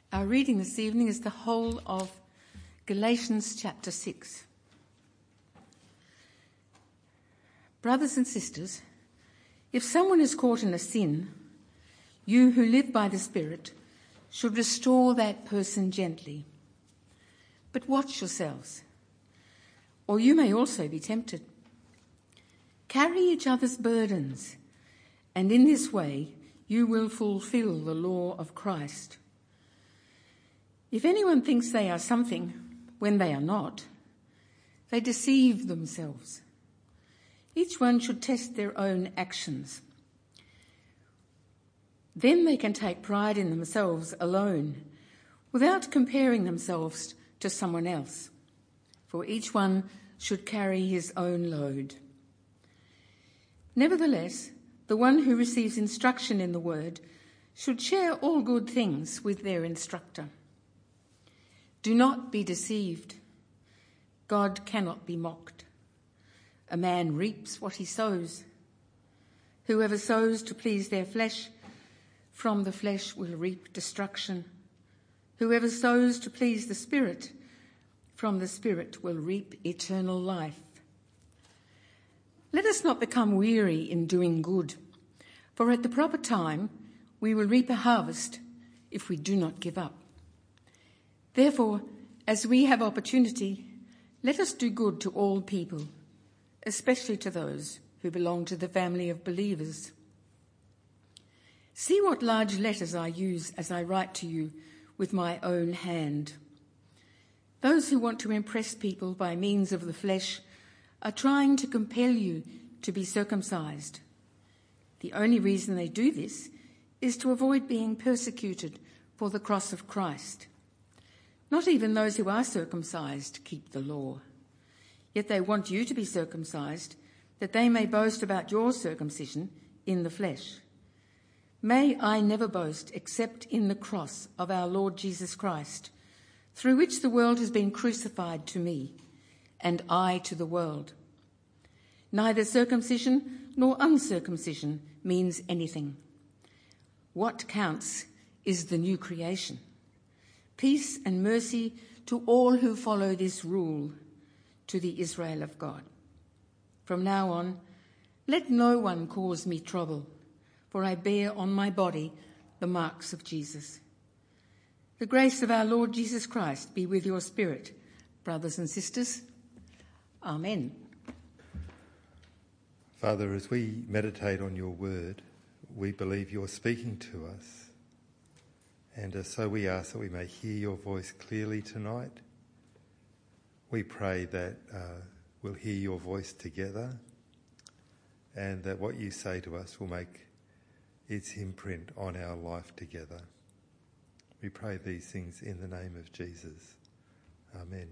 Our reading this evening is the whole of Galatians chapter 6. Brothers and sisters, if someone is caught in a sin, you who live by the Spirit should restore that person gently. But watch yourselves, or you may also be tempted. Carry each other's burdens, and in this way you will fulfill the law of Christ. If anyone thinks they are something when they are not, they deceive themselves. Each one should test their own actions. Then they can take pride in themselves alone, without comparing themselves to someone else, for each one should carry his own load. Nevertheless, the one who receives instruction in the word should share all good things with their instructor. Do not be deceived. God cannot be mocked. A man reaps what he sows. Whoever sows to please their flesh, from the flesh will reap destruction. Whoever sows to please the Spirit, from the Spirit will reap eternal life. Let us not become weary in doing good, for at the proper time we will reap a harvest if we do not give up. Therefore, as we have opportunity, let us do good to all people, especially to those who belong to the family of believers. See what large letters I use as I write to you with my own hand. Those who want to impress people by means of the flesh are trying to compel you to be circumcised. The only reason they do this is to avoid being persecuted for the cross of Christ. Not even those who are circumcised keep the law. Yet they want you to be circumcised, that they may boast about your circumcision in the flesh. May I never boast except in the cross of our Lord Jesus Christ, through which the world has been crucified to me, and I to the world. Neither circumcision nor uncircumcision means anything. What counts is the new creation. Peace and mercy to all who follow this rule, to the Israel of God. From now on, let no one cause me trouble, for I bear on my body the marks of Jesus. The grace of our Lord Jesus Christ be with your spirit, brothers and sisters. Amen. Father, as we meditate on your word, we believe you're speaking to us. And so we ask that we may hear your voice clearly tonight. We pray that we'll hear your voice together, and that what you say to us will make its imprint on our life together. We pray these things in the name of Jesus. Amen.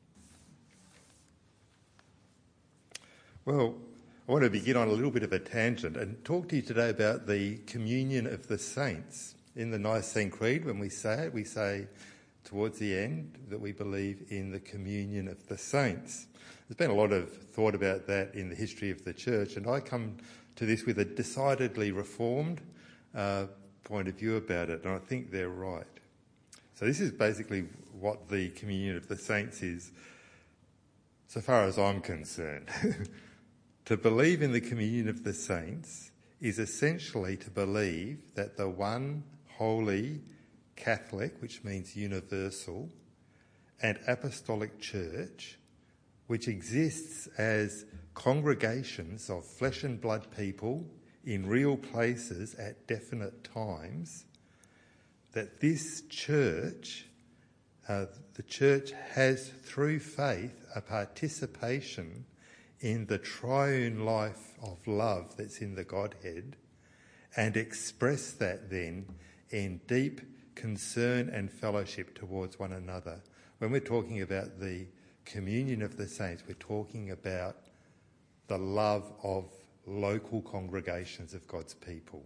Well, I want to begin on a little bit of a tangent and talk to you today about the communion of the saints. In the Nicene Creed, when we say towards the end that we believe in the communion of the saints. There's been a lot of thought about that in the history of the church, and I come to this with a decidedly reformed point of view about it, and I think they're right. So this is basically what the communion of the saints is, so far as I'm concerned. To believe in the communion of the saints is essentially to believe that the one holy, Catholic, which means universal, and apostolic church, which exists as congregations of flesh and blood people in real places at definite times, that this church, the church has through faith a participation in the triune life of love that's in the Godhead, and express that then in deep concern and fellowship towards one another. When we're talking about the communion of the saints, we're talking about the love of local congregations of God's people.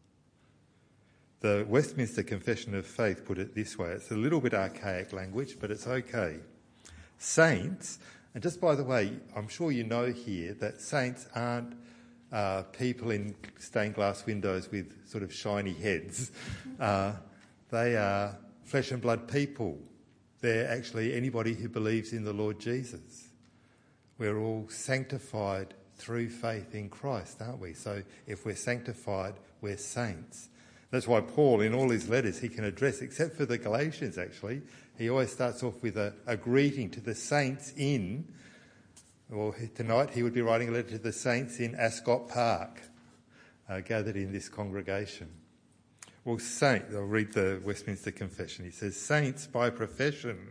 The Westminster Confession of Faith put it this way. It's a little bit archaic language, but it's okay. Saints, and just by the way, I'm sure you know here that saints aren't people in stained glass windows with sort of shiny heads. They are flesh and blood people. They're actually anybody who believes in the Lord Jesus. We're all sanctified through faith in Christ, aren't we? So if we're sanctified, we're saints. That's why Paul, in all his letters, he can address, except for the Galatians actually, he always starts off with a greeting to the saints in, well, tonight he would be writing a letter to the saints in Ascot Park, gathered in this congregation. Well, I'll read the Westminster Confession. He says, saints by profession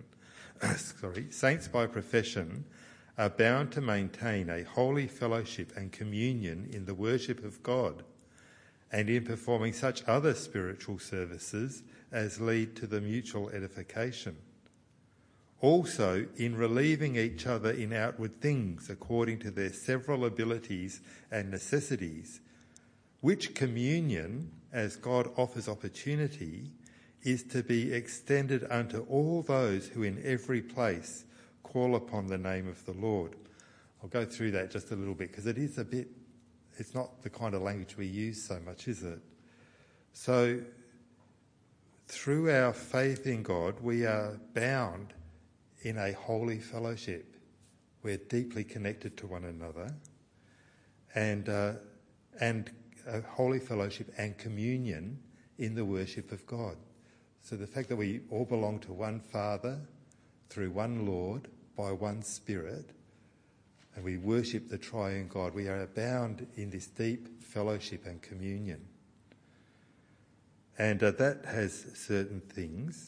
are bound to maintain a holy fellowship and communion in the worship of God and in performing such other spiritual services as lead to the mutual edification. Also in relieving each other in outward things according to their several abilities and necessities, which communion, as God offers opportunity, is to be extended unto all those who in every place call upon the name of the Lord. I'll go through that just a little bit because it's not the kind of language we use so much, is it? So through our faith in God, we are bound in a holy fellowship. We're deeply connected to one another and a holy fellowship and communion in the worship of God. So the fact that we all belong to one Father, through one Lord, by one Spirit, and we worship the triune God, we are bound in this deep fellowship and communion. And that has certain things.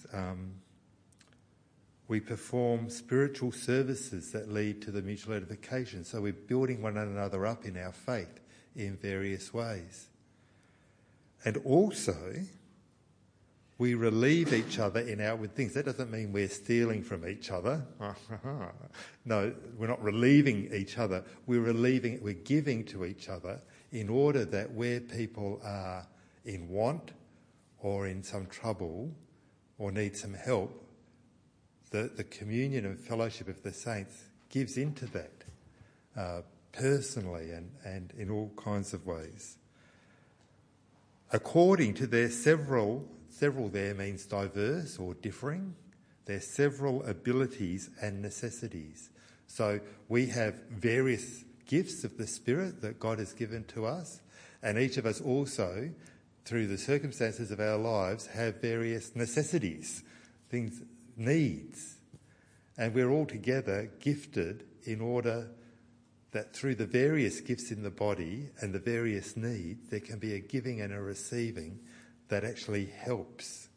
We perform spiritual services that lead to the mutual edification. So we're building one another up in our faith in various ways. And also, we relieve each other in outward things. That doesn't mean we're stealing from each other. No, we're not relieving each other. We're giving to each other in order that where people are in want or in some trouble or need some help, the communion and fellowship of the saints gives into that personally and in all kinds of ways. According to their several there means diverse or differing, their several abilities and necessities. So we have various gifts of the Spirit that God has given to us, and each of us also, through the circumstances of our lives, have various necessities, needs. And we're all together gifted in order that through the various gifts in the body and the various needs, there can be a giving and a receiving that actually helps.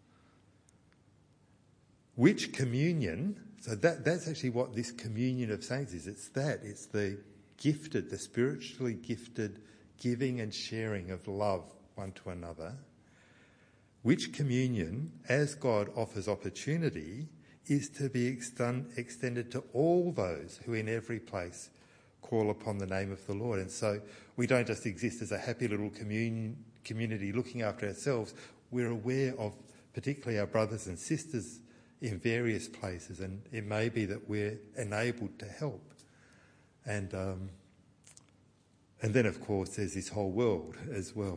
Which communion, so that's actually what this communion of saints is. It's the gifted, the spiritually gifted giving and sharing of love one to another. Which communion, as God offers opportunity, is to be extended to all those who in every place call upon the name of the Lord. And so we don't just exist as a happy little community looking after ourselves. We're aware of particularly our brothers and sisters in various places, and it may be that we're enabled to help. And then, of course, there's this whole world as well.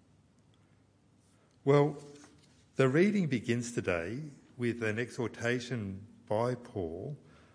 Well, the reading begins today with an exhortation by Paul,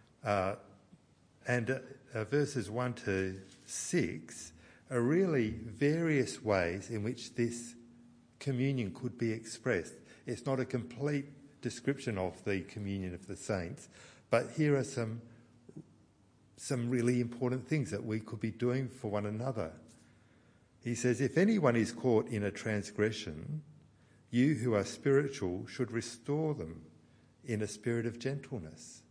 and verses 1 to 6 are really various ways in which this communion could be expressed. It's not a complete description of the communion of the saints, but here are some really important things that we could be doing for one another. He says, if anyone is caught in a transgression, you who are spiritual should restore them in a spirit of gentleness.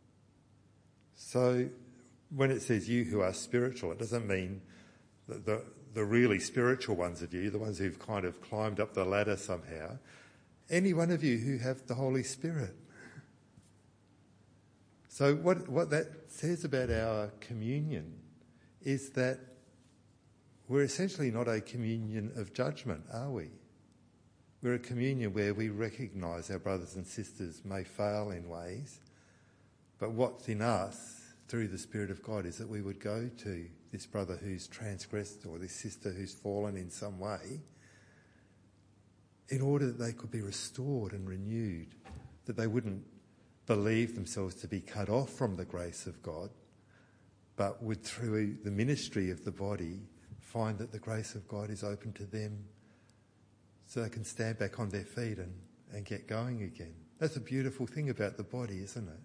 So when it says you who are spiritual, it doesn't mean the really spiritual ones of you, the ones who've kind of climbed up the ladder somehow. Any one of you who have the Holy Spirit. So what that says about our communion is that we're essentially not a communion of judgment, are we? We're a communion where we recognise our brothers and sisters may fail in ways, but what's in us through the Spirit of God is that we would go to this brother who's transgressed or this sister who's fallen in some way in order that they could be restored and renewed, that they wouldn't believe themselves to be cut off from the grace of God, but would, through the ministry of the body, find that the grace of God is open to them so they can stand back on their feet and get going again. That's a beautiful thing about the body, isn't it?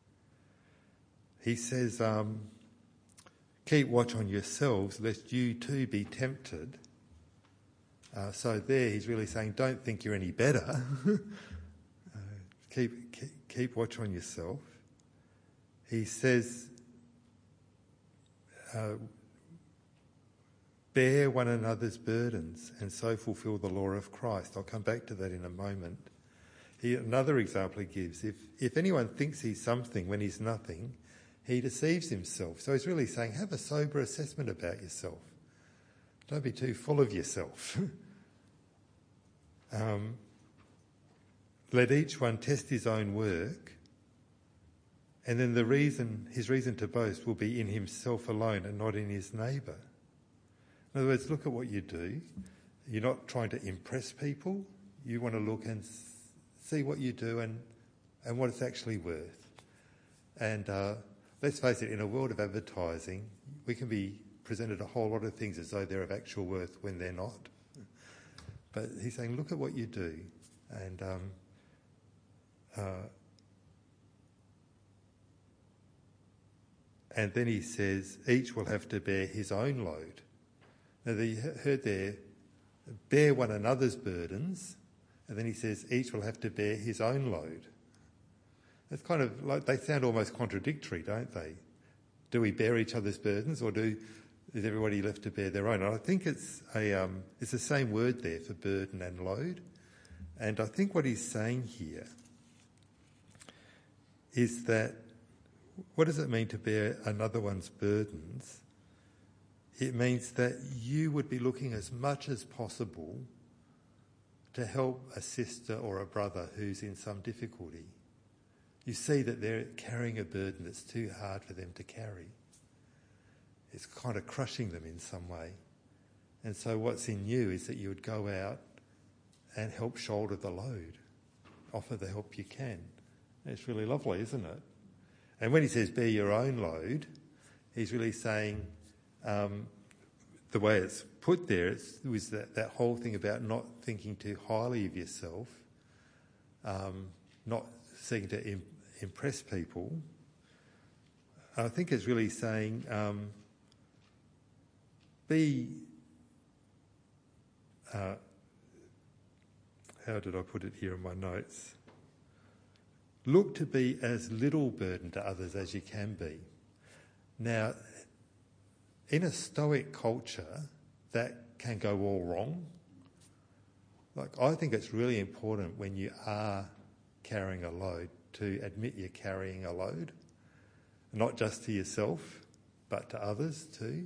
He says, keep watch on yourselves, lest you too be tempted. So there he's really saying, don't think you're any better. Keep watch on yourself. He says, bear one another's burdens and so fulfil the law of Christ. I'll come back to that in a moment. Another example he gives, if anyone thinks he's something when he's nothing, he deceives himself. So he's really saying, have a sober assessment about yourself. Don't be too full of yourself. Let each one test his own work, and then his reason to boast will be in himself alone and not in his neighbour. In other words, look at what you do. You're not trying to impress people. You want to look and see what you do and what it's actually worth. And let's face it, in a world of advertising, we can be presented a whole lot of things as though they're of actual worth when they're not. But he's saying, look at what you do. And then he says, each will have to bear his own load. Now, you heard there, bear one another's burdens, and then he says, each will have to bear his own load. It's kind of like, they sound almost contradictory, don't they? Do we bear each other's burdens, or is everybody left to bear their own? And I think it's the same word there for burden and load. And I think what he's saying here is that, what does it mean to bear another one's burdens? It means that you would be looking as much as possible to help a sister or a brother who's in some difficulty. You see that they're carrying a burden that's too hard for them to carry. It's kind of crushing them in some way. And so what's in you is that you would go out and help shoulder the load, offer the help you can. It's really lovely, isn't it? And when he says bear your own load, he's really saying, the way it's put there, it was that whole thing about not thinking too highly of yourself, not seeking to impress people. I think it's really saying, how did I put it here in my notes? Look to be as little burden to others as you can be. Now, in a Stoic culture, that can go all wrong. Like, I think it's really important when you are carrying a load to admit you're carrying a load, not just to yourself, but to others too.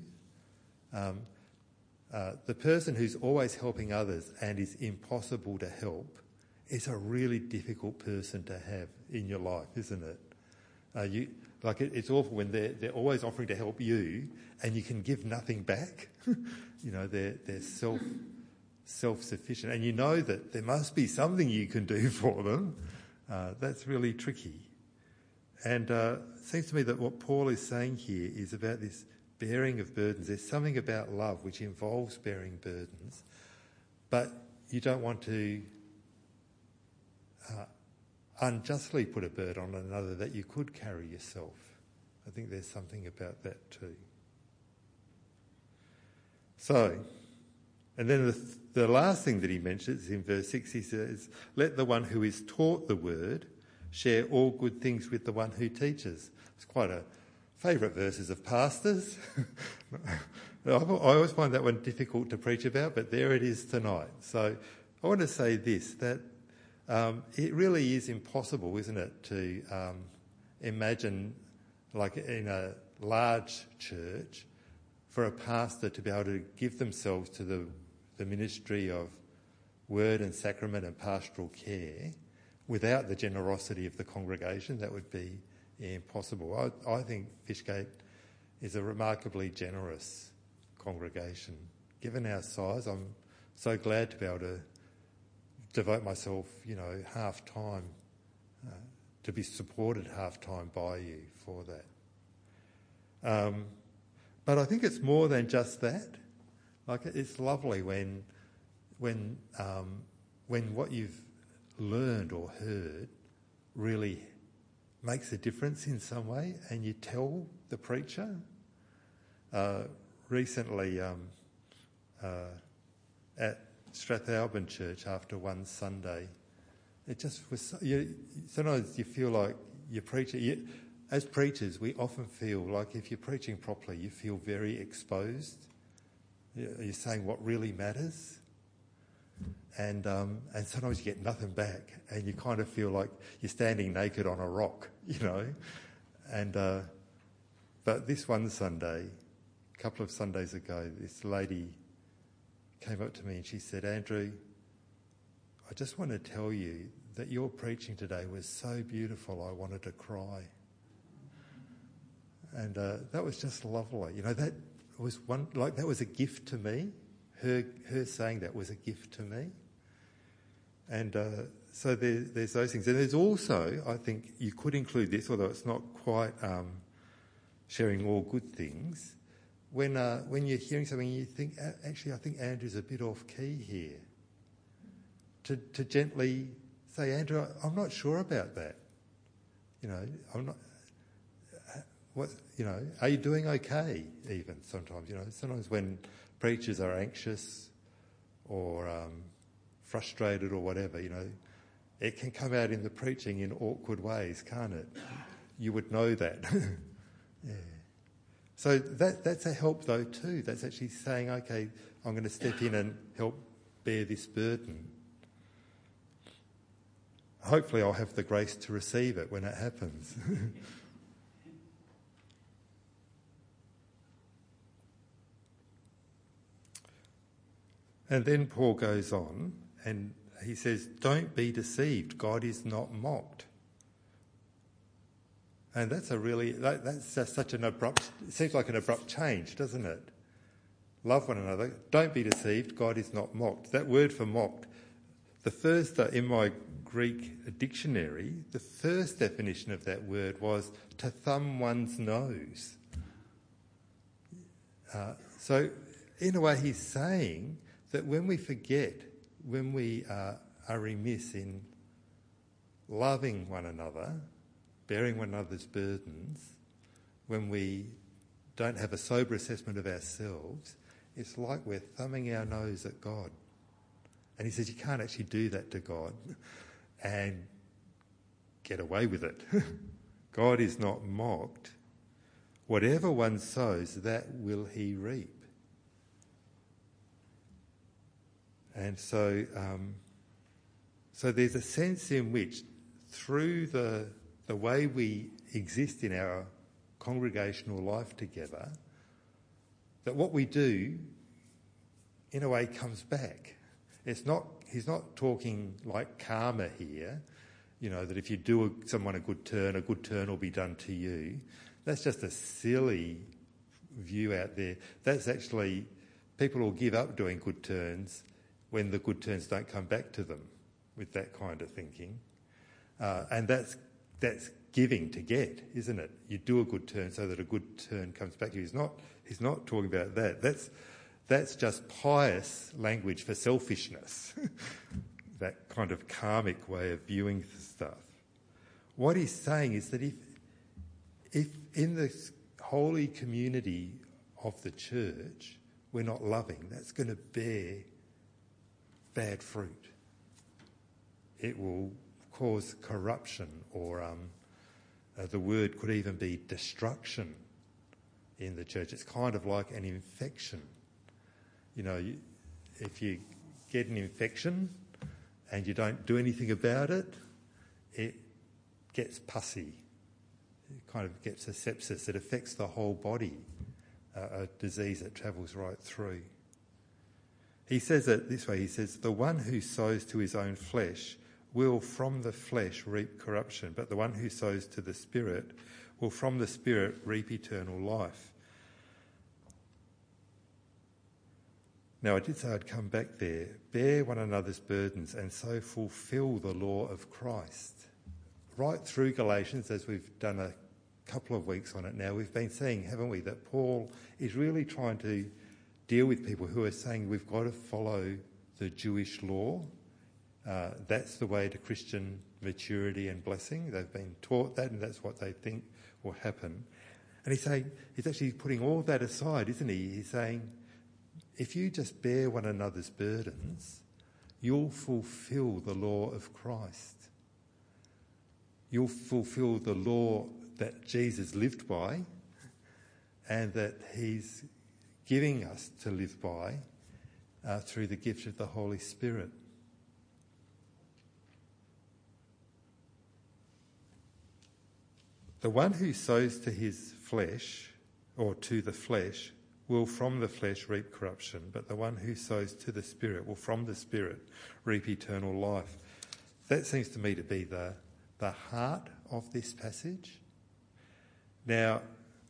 The person who's always helping others and is impossible to help is a really difficult person to have in your life, isn't it? It's awful when they're always offering to help you and you can give nothing back. They're self-sufficient, and you know that there must be something you can do for them. That's really tricky. And it seems to me that what Paul is saying here is about this bearing of burdens. There's something about love which involves bearing burdens, but you don't want to unjustly put a burden on another that you could carry yourself. I think there's something about that too. So, and then the last thing that he mentions in verse 6, he says, let the one who is taught the word share all good things with the one who teaches. It's quite a favourite verses of pastors. I always find that one difficult to preach about, but there it is tonight. So I want to say this, that it really is impossible, isn't it, to imagine, like in a large church, for a pastor to be able to give themselves to the ministry of word and sacrament and pastoral care without the generosity of the congregation. That would be impossible. I think Fishgate is a remarkably generous congregation. Given our size, I'm so glad to be able to devote myself, half-time, to be supported half-time by you for that. But I think it's more than just that. Like, it's lovely when what you've learned or heard really makes a difference in some way, and you tell the preacher. Recently, at Strathalbyn Church, after one Sunday, it just was. Sometimes you feel like you're preaching. As preachers, we often feel like if you're preaching properly, you feel very exposed. You're saying what really matters. And sometimes you get nothing back, and you kind of feel like you're standing naked on a rock, And but this one Sunday, a couple of Sundays ago, this lady came up to me and she said, "Andrew, I just want to tell you that your preaching today was so beautiful, I wanted to cry." And that was just lovely. That was that was a gift to me. Her saying that was a gift to me. And so there's those things. And there's also, I think you could include this, although it's not quite sharing all good things, when you're hearing something you think, actually, I think Andrew's a bit off key here. To gently say, "Andrew, I'm not sure about that. I'm not... are you doing okay?" Even sometimes, sometimes when preachers are anxious or frustrated or whatever, it can come out in the preaching in awkward ways, can't it? You would know that. Yeah. So that's a help though too. That's actually saying, okay, I'm going to step in and help bear this burden. Hopefully I'll have the grace to receive it when it happens. And then Paul goes on and he says, "Don't be deceived. God is not mocked." And that's that's just such an abrupt, it seems like an abrupt change, doesn't it? Love one another. Don't be deceived. God is not mocked. That word for mocked, the first, in my Greek dictionary, the first definition of that word was to thumb one's nose. So in a way he's saying that when we forget, when we are remiss in loving one another, bearing one another's burdens, when we don't have a sober assessment of ourselves, it's like we're thumbing our nose at God. And he says you can't actually do that to God and get away with it. God is not mocked. Whatever one sows, that will he reap. And so there's a sense in which through the way we exist in our congregational life together, that what we do, in a way, comes back. He's not talking like karma here, that if you do someone a good turn will be done to you. That's just a silly view out there. That's actually, people will give up doing good turns when the good turns don't come back to them with that kind of thinking. And that's giving to get, isn't it? You do a good turn so that a good turn comes back to you. He's not talking about that. That's just pious language for selfishness, that kind of karmic way of viewing stuff. What he's saying is that if in the holy community of the church we're not loving, that's going to bear bad fruit. It will cause corruption, or the word could even be destruction in the church. It's kind of like an infection. If you get an infection and you don't do anything about it, it gets pussy. It kind of gets a sepsis. It affects the whole body, a disease that travels right through. He says it this way, he says, "The one who sows to his own flesh will from the flesh reap corruption, but the one who sows to the Spirit will from the Spirit reap eternal life." Now, I did say I'd come back there. Bear one another's burdens and so fulfil the law of Christ. Right through Galatians, as we've done a couple of weeks on it now, we've been seeing, haven't we, that Paul is really trying to deal with people who are saying we've got to follow the Jewish law. That's the way to Christian maturity and blessing. They've been taught that, and that's what they think will happen. And he's actually putting all that aside, isn't he? He's saying, if you just bear one another's burdens, you'll fulfil the law of Christ. You'll fulfil the law that Jesus lived by and that he's giving us to live by through the gift of the Holy Spirit. The one who sows to his flesh, or to the flesh, will from the flesh reap corruption, but the one who sows to the Spirit will from the Spirit reap eternal life. That seems to me to be the heart of this passage. Now,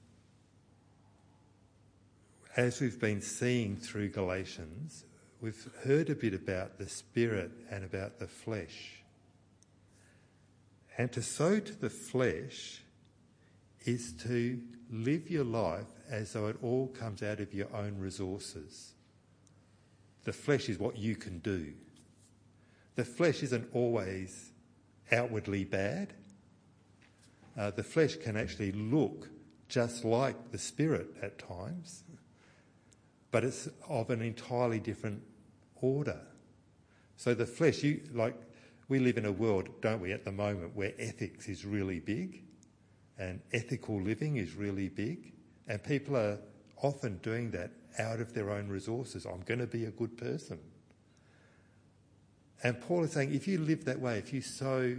as we've been seeing through Galatians, we've heard a bit about the Spirit and about the flesh. And to sow to the flesh is to live your life as though it all comes out of your own resources. The flesh is what you can do. The flesh isn't always outwardly bad. The flesh can actually look just like the Spirit at times, but it's of an entirely different order. So the flesh, we live in a world, don't we, at the moment where ethics is really big and ethical living is really big, and people are often doing that out of their own resources. I'm going to be a good person. And Paul is saying, if you live that way, if you sow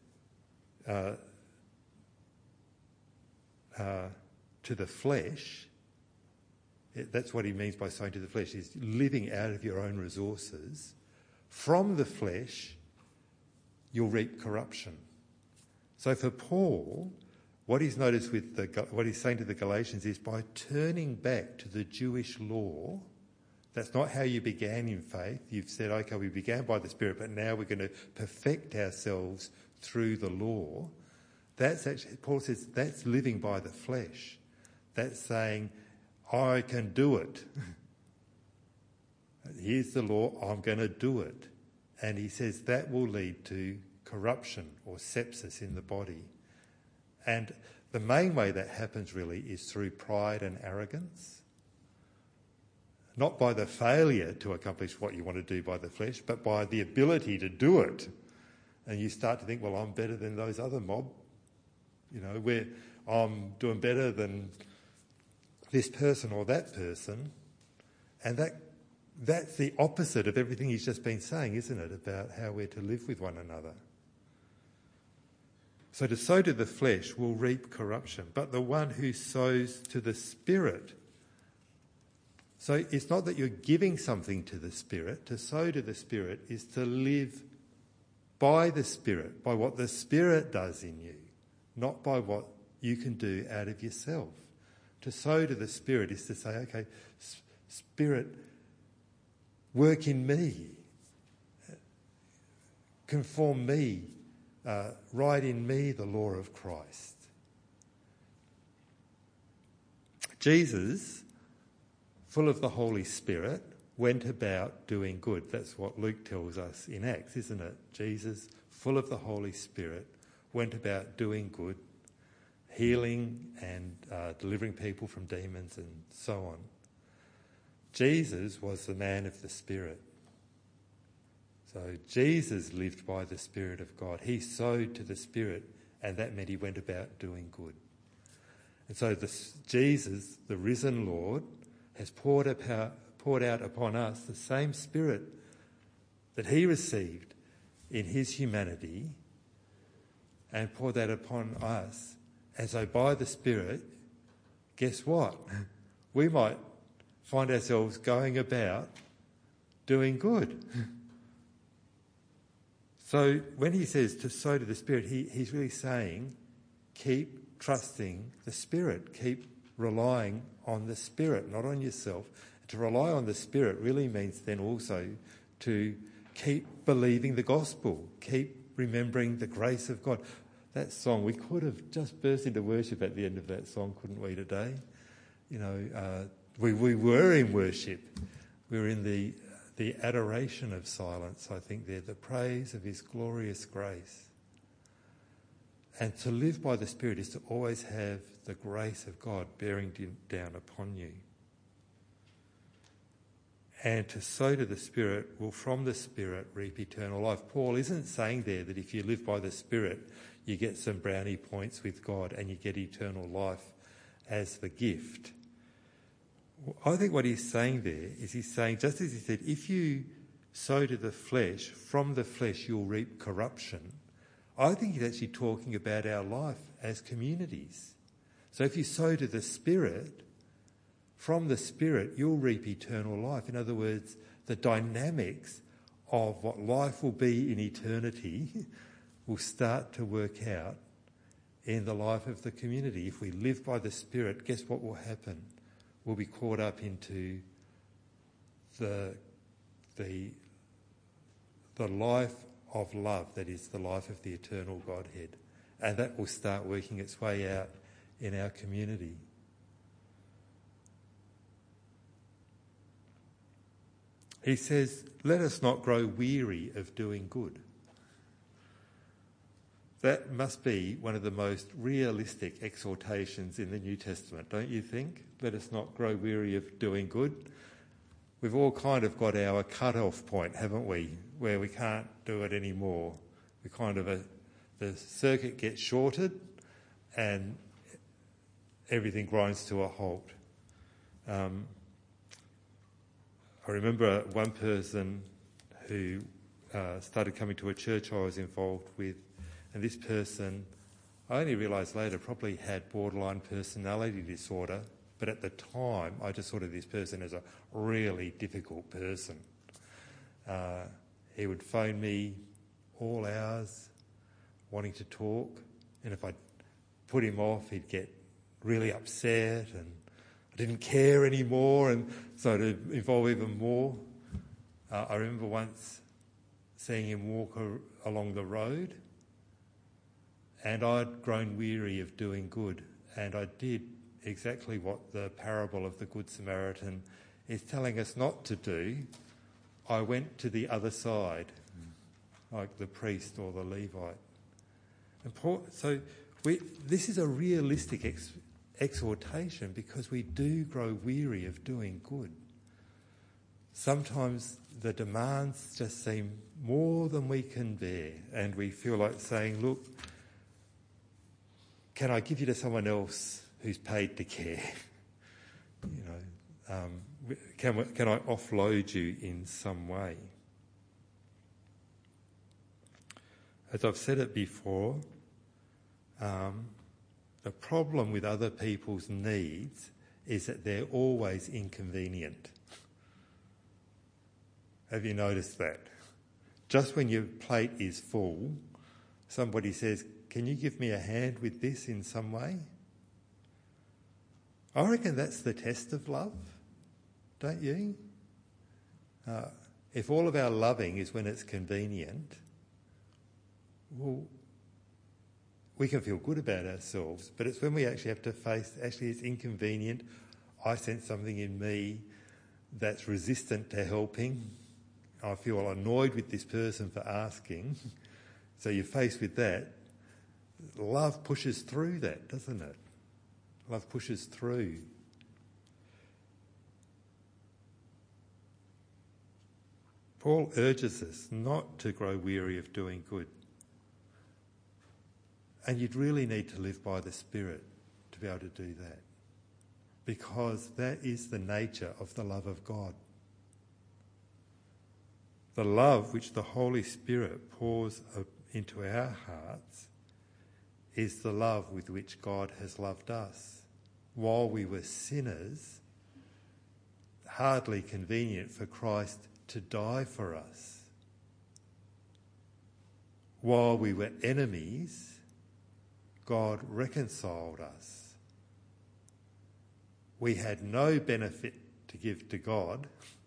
to the flesh, that's what he means by sowing to the flesh, is living out of your own resources. From the flesh, you'll reap corruption. So for Paul, what he's noticed what he's saying to the Galatians is, by turning back to the Jewish law, that's not how you began in faith. You've said, okay, we began by the Spirit, but now we're going to perfect ourselves through the law. That's actually, Paul says, that's living by the flesh. That's saying, I can do it. Here's the law, I'm going to do it. And he says that will lead to corruption or sepsis in the body. And the main way that happens really is through pride and arrogance. Not by the failure to accomplish what you want to do by the flesh, but by the ability to do it. And you start to think, well, I'm better than those other mob. Where I'm doing better than this person or that person. And that's the opposite of everything he's just been saying, isn't it, about how we're to live with one another. So to sow to the flesh will reap corruption, but the one who sows to the Spirit. So it's not that you're giving something to the Spirit. To sow to the Spirit is to live by the Spirit, by what the Spirit does in you, not by what you can do out of yourself. To sow to the Spirit is to say, okay, Spirit, work in me, conform me, write in me the law of Christ. Jesus, full of the Holy Spirit, went about doing good. That's what Luke tells us in Acts, isn't it? Jesus, full of the Holy Spirit, went about doing good, healing and delivering people from demons and so on. Jesus was the man of the Spirit. So Jesus lived by the Spirit of God. He sowed to the Spirit, and that meant he went about doing good. And so Jesus, the risen Lord, has poured out upon us the same Spirit that he received in his humanity, and poured that upon us. And so by the Spirit, guess what? We might find ourselves going about doing good. So when he says to sow to the Spirit, he's really saying, keep trusting the Spirit. Keep relying on the Spirit, not on yourself. To rely on the Spirit really means then also to keep believing the gospel, keep remembering the grace of God. That song, we could have just burst into worship at the end of that song, couldn't we, today? We were in worship. We were in the adoration of silence, I think there, the praise of his glorious grace. And to live by the Spirit is to always have the grace of God bearing down upon you. And to sow to the Spirit will from the Spirit reap eternal life. Paul isn't saying there that if you live by the Spirit, you get some brownie points with God and you get eternal life as the gift. I think what he's saying there is he's saying, just as he said, if you sow to the flesh, from the flesh you'll reap corruption. I think he's actually talking about our life as communities. So if you sow to the Spirit, from the Spirit you'll reap eternal life. In other words, the dynamics of what life will be in eternity will start to work out in the life of the community. If we live by the Spirit, guess what will happen? We'll be caught up into the life of love, that is the life of the eternal Godhead. And that will start working its way out in our community. He says, let us not grow weary of doing good. That must be one of the most realistic exhortations in the New Testament, don't you think? Let us not grow weary of doing good. We've all kind of got our cut-off point, haven't we, where we can't do it anymore. The circuit gets shorted and everything grinds to a halt. I remember one person who started coming to a church I was involved with, and this person, I only realised later, probably had borderline personality disorder, but at the time I just thought of this person as a really difficult person. He would phone me all hours wanting to talk, and if I put him off he'd get really upset and I didn't care anymore, and so to involve even more. I remember once seeing him walk along the road, and I'd grown weary of doing good, and I did exactly what the parable of the Good Samaritan is telling us not to do. I went to the other side, like the priest or the Levite. This is a realistic exhortation because we do grow weary of doing good. Sometimes the demands just seem more than we can bear, and we feel like saying, look, can I give you to someone else who's paid to care? Can I offload you in some way? As I've said it before, the problem with other people's needs is that they're always inconvenient. Have you noticed that? Just when your plate is full, somebody says, can you give me a hand with this in some way? I reckon that's the test of love, don't you? If all of our loving is when it's convenient, well, we can feel good about ourselves, but it's when we actually have to face, actually it's inconvenient, I sense something in me that's resistant to helping, I feel annoyed with this person for asking, so you're faced with that. Love pushes through that, doesn't it? Love pushes through. Paul urges us not to grow weary of doing good. And you'd really need to live by the Spirit to be able to do that, because that is the nature of the love of God. The love which the Holy Spirit pours into our hearts is the love with which God has loved us. While we were sinners, hardly convenient for Christ to die for us. While we were enemies, God reconciled us. We had no benefit to give to God,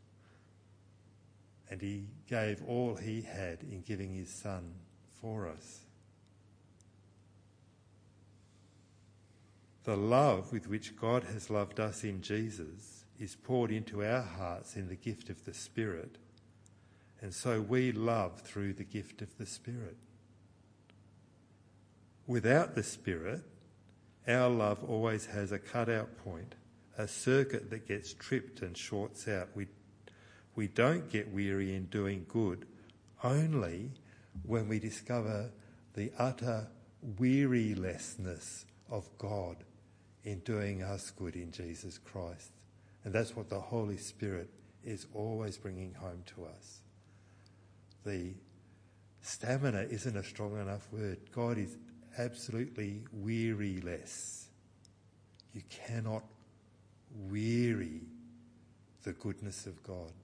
and he gave all he had in giving his Son for us. The love with which God has loved us in Jesus is poured into our hearts in the gift of the Spirit, and so we love through the gift of the Spirit. Without the Spirit, our love always has a cut-out point, a circuit that gets tripped and shorts out. We don't get weary in doing good, only when we discover the utter wearilessness of God in doing us good in Jesus Christ. And that's what the Holy Spirit is always bringing home to us. The stamina isn't a strong enough word. God is absolutely weariless. You cannot weary the goodness of God.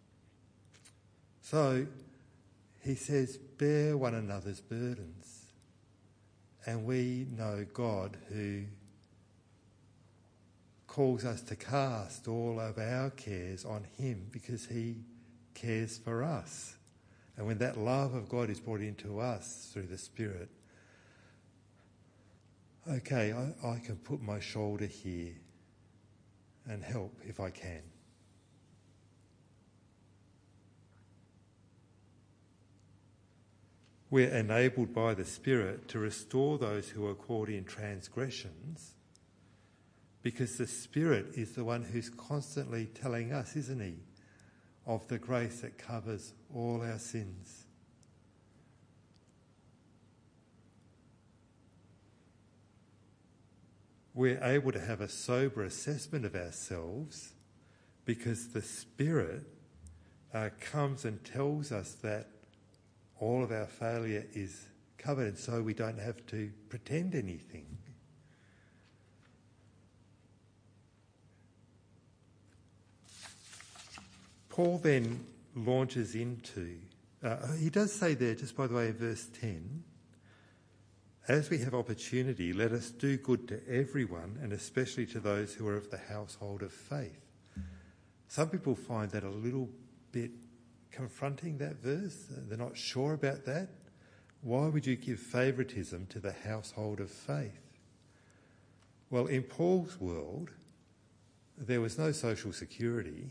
So he says, bear one another's burdens. And we know God who calls us to cast all of our cares on him because he cares for us. And when that love of God is brought into us through the Spirit, okay, I can put my shoulder here and help if I can. We're enabled by the Spirit to restore those who are caught in transgressions, because the Spirit is the one who's constantly telling us, isn't he, of the grace that covers all our sins. We're able to have a sober assessment of ourselves because the Spirit comes and tells us that all of our failure is covered, and so we don't have to pretend anything. Paul then launches into, he does say there, just by the way, in verse 10, as we have opportunity, let us do good to everyone, and especially to those who are of the household of faith. Some people find that a little bit confronting, that verse. They're not sure about that. Why would you give favouritism to the household of faith? Well, in Paul's world, there was no social security,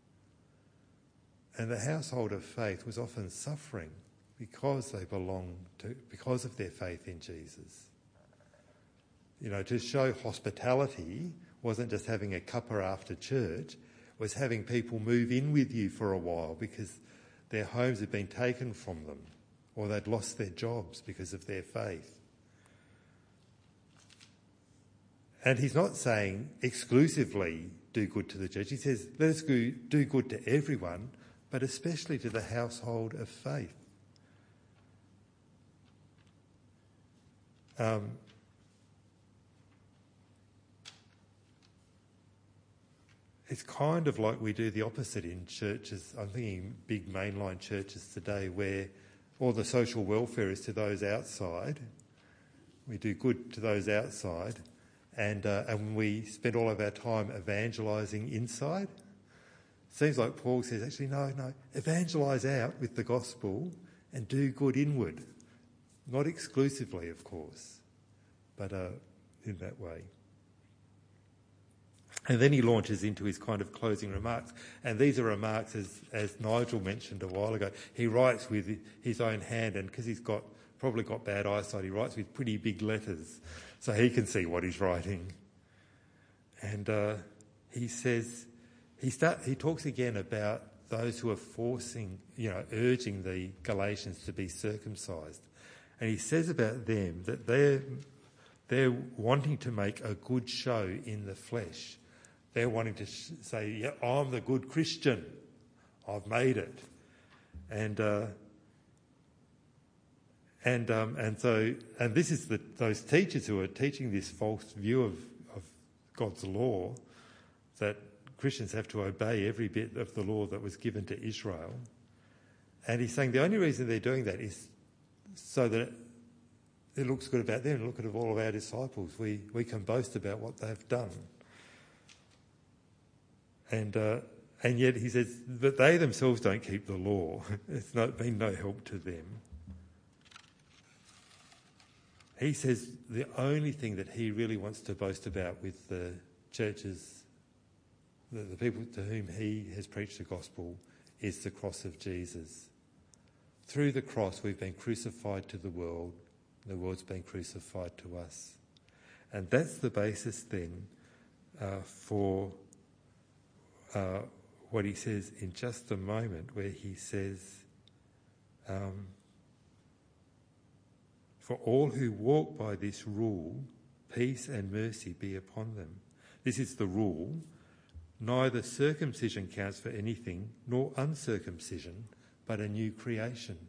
and the household of faith was often suffering because they because of their faith in Jesus. You know, to show hospitality wasn't just having a cuppa after church, it was having people move in with you for a while because their homes had been taken from them or they'd lost their jobs because of their faith. And he's not saying exclusively do good to the church. He says, let us do good to everyone, but especially to the household of faith. It's kind of like we do the opposite in churches. I'm thinking big mainline churches today where all the social welfare is to those outside. We do good to those outside, and we spend all of our time evangelising inside. Seems like Paul says, actually, no, evangelise out with the gospel and do good inward. Not exclusively, of course, but in that way. And then he launches into his kind of closing remarks. And these are remarks, as Nigel mentioned a while ago. He writes with his own hand, and because he's probably got bad eyesight, he writes with pretty big letters so he can see what he's writing. And he says, he talks again about those who are urging the Galatians to be circumcised. And he says about them that they're wanting to make a good show in the flesh. They're wanting to say, yeah, I'm the good Christian. I've made it. And this is those teachers who are teaching this false view of God's law, that Christians have to obey every bit of the law that was given to Israel. And he's saying the only reason they're doing that is so that it looks good about them and look at all of our disciples. We can boast about what they've done. And yet he says that they themselves don't keep the law. It's been no help to them. He says the only thing that he really wants to boast about with the churches, the people to whom he has preached the gospel, is the cross of Jesus. Through the cross we've been crucified to the world's been crucified to us. And that's the basis then for what he says in just a moment, where he says, for all who walk by this rule, peace and mercy be upon them. This is the rule. Neither circumcision counts for anything, nor uncircumcision, but a new creation.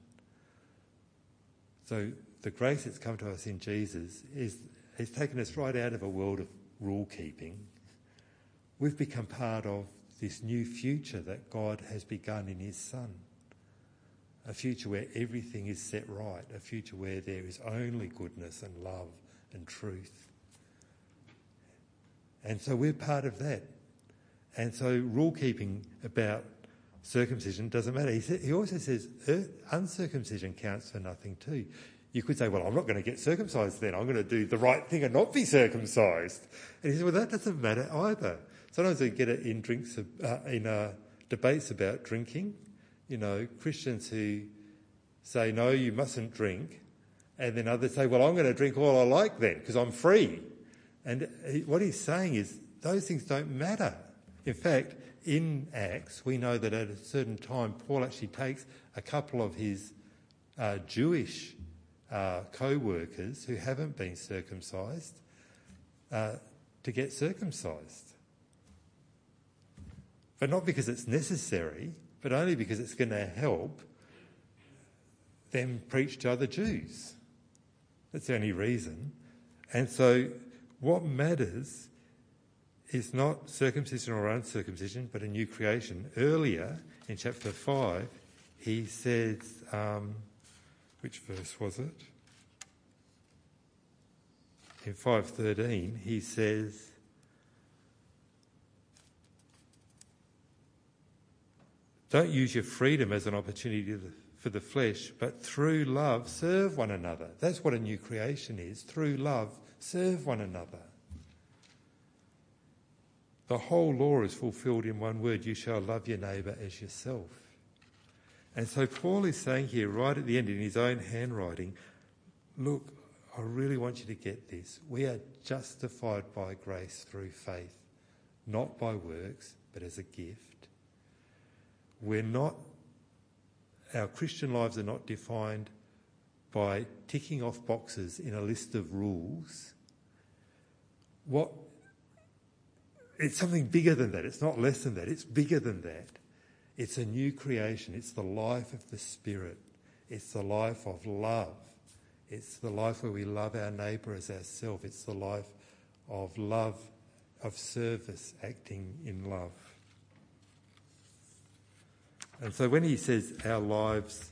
So the grace that's come to us in Jesus has taken us right out of a world of rule keeping. We've become part of this new future that God has begun in his Son. A future where everything is set right, a future where there is only goodness and love and truth. And so we're part of that. And so rule keeping about circumcision doesn't matter. He also says uncircumcision counts for nothing too. You could say, well, I'm not going to get circumcised then. I'm going to do the right thing and not be circumcised. And he says, well, that doesn't matter either. Sometimes we get it in debates about drinking. You know, Christians who say, no, you mustn't drink. And then others say, well, I'm going to drink all I like then because I'm free. And what he's saying is those things don't matter. In fact, in Acts, we know that at a certain time, Paul actually takes a couple of his Jewish co-workers who haven't been circumcised to get circumcised. But not because it's necessary, but only because it's going to help them preach to other Jews. That's the only reason. And so what matters is not circumcision or uncircumcision, but a new creation. Earlier, in chapter 5, he says, which verse was it? In 5:13, he says, don't use your freedom as an opportunity for the flesh, but through love serve one another. That's what a new creation is. Through love, serve one another. The whole law is fulfilled in one word: you shall love your neighbour as yourself. And so Paul is saying here, right at the end, in his own handwriting, look, I really want you to get this. We are justified by grace through faith, not by works, but as a gift. Our Christian lives are not defined by ticking off boxes in a list of rules. It's something bigger than that. It's not less than that. It's bigger than that. It's a new creation. It's the life of the Spirit. It's the life of love. It's the life where we love our neighbour as ourselves. It's the life, of service, acting in love. And so when he says our lives,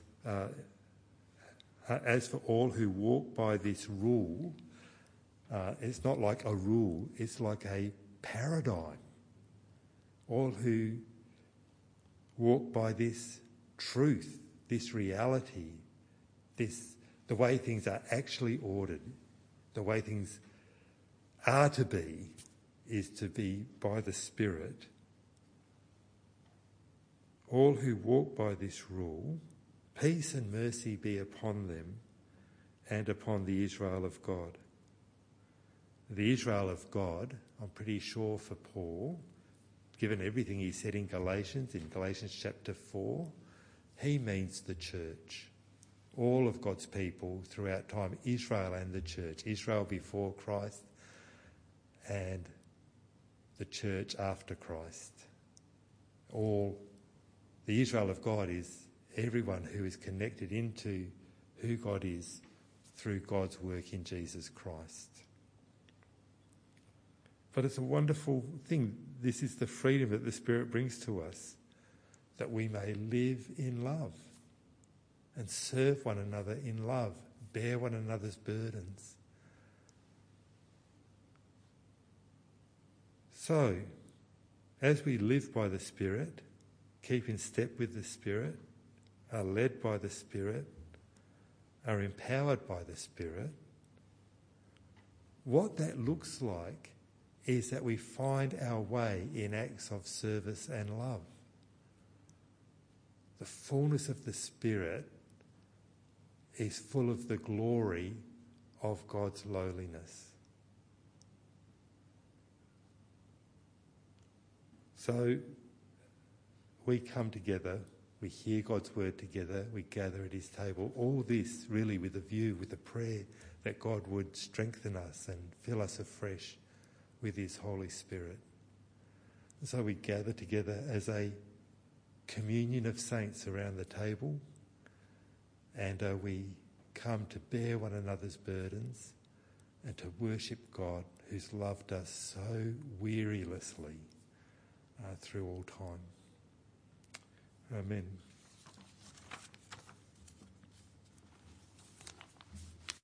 as for all who walk by this rule, it's not like a rule, it's like a paradigm. All who walk by this truth, this reality, the way things are actually ordered, the way things are to be, is to be by the Spirit. All who walk by this rule, peace and mercy be upon them and upon the Israel of God. The Israel of God, I'm pretty sure for Paul, given everything he said in Galatians chapter 4, he means the church. All of God's people throughout time, Israel and the church. Israel before Christ and the church after Christ. The Israel of God is everyone who is connected into who God is through God's work in Jesus Christ. But it's a wonderful thing. This is the freedom that the Spirit brings to us, that we may live in love and serve one another in love, bear one another's burdens. So, as we live by the Spirit, keep in step with the Spirit, are led by the Spirit, are empowered by the Spirit, what that looks like is that we find our way in acts of service and love. The fullness of the Spirit is full of the glory of God's lowliness. So we come together, we hear God's word together, we gather at his table. All this really with a view, with a prayer that God would strengthen us and fill us afresh with his Holy Spirit. And so we gather together as a communion of saints around the table, and we come to bear one another's burdens and to worship God who's loved us so wearilessly through all time. Amen.